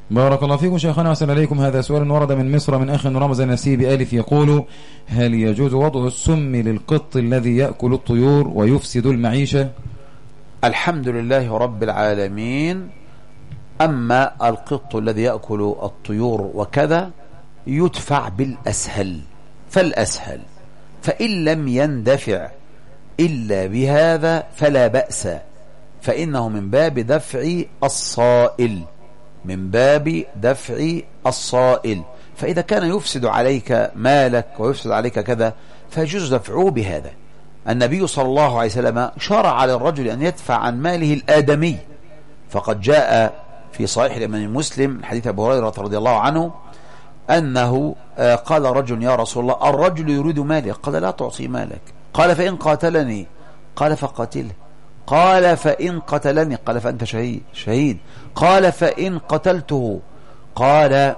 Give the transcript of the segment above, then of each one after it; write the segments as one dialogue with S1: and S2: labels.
S1: بارك الله فيكم شيخنا وسلم عليكم. هذا سؤال ورد من مصر من أخ رمز نسيب ألف يقول: هل يجوز وضع السم للقط الذي يأكل الطيور ويفسد المعيشة؟
S2: الحمد لله رب العالمين. أما القط الذي يأكل الطيور وكذا يدفع بالأسهل، فالأسهل، فإن لم يندفع إلا بهذا فلا بأس، فإنه من باب دفع الصائل، من باب دفع الصائل. فإذا كان يفسد عليك مالك ويفسد عليك كذا فيجوز دفعه بهذا. النبي صلى الله عليه وسلم شرع للرجل أن يدفع عن ماله الآدمي، فقد جاء في صحيح الإمام مسلم من حديث أبي هريرة رضي الله عنه أنه قال رجل: يا رسول الله، الرجل يريد مالي. قال: لا تعطي مالك. قال: فإن قاتلني. قال: فقاتله. قال: فإن قتلني. قال: فأنت شهيد. قال: فإن قتلته. قال: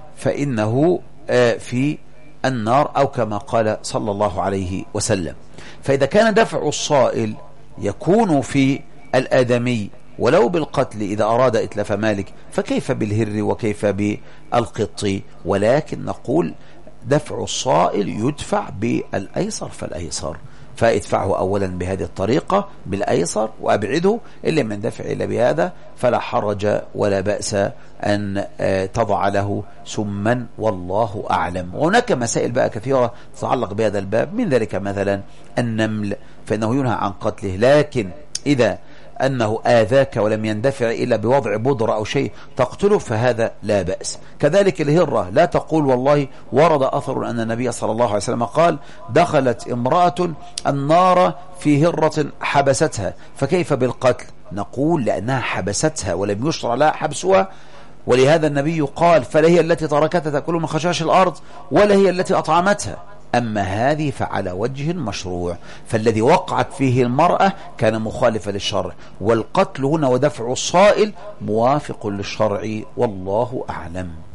S2: فإنه في النار، أو كما قال صلى الله عليه وسلم. فإذا كان دفع الصائل يكون في الآدمي ولو بالقتل إذا أراد إتلاف مالك، فكيف بالهر وكيف بالقط؟ ولكن نقول دفع الصائل يدفع بالأيسر فالأيسر، فادفعه أولا بهذه الطريقة بالأيسر وأبعده، إلا من دفع إلا بهذا فلا حرج ولا بأس أن تضع له سما، والله أعلم. وهناك مسائل بقى كثيرة تتعلق بهذا الباب، من ذلك مثلا النمل فإنه ينهى عن قتله، لكن إذا أنه آذاك ولم يندفع إلا بوضع بودرة أو شيء تقتله فهذا لا بأس. كذلك الهرة، لا تقول والله ورد أثر أن النبي صلى الله عليه وسلم قال: دخلت امرأة النار في هرة حبستها، فكيف بالقتل؟ نقول لأنها حبستها ولم يشرع لها حبسها، ولهذا النبي قال: فلا هي التي تركتها تأكل من خشاش الأرض ولا هي التي أطعمتها. أما هذه فعلى وجه مشروع، فالذي وقعت فيه المرأة كان مخالفا للشرع، والقتل هنا ودفع الصائل موافق للشرع، والله أعلم.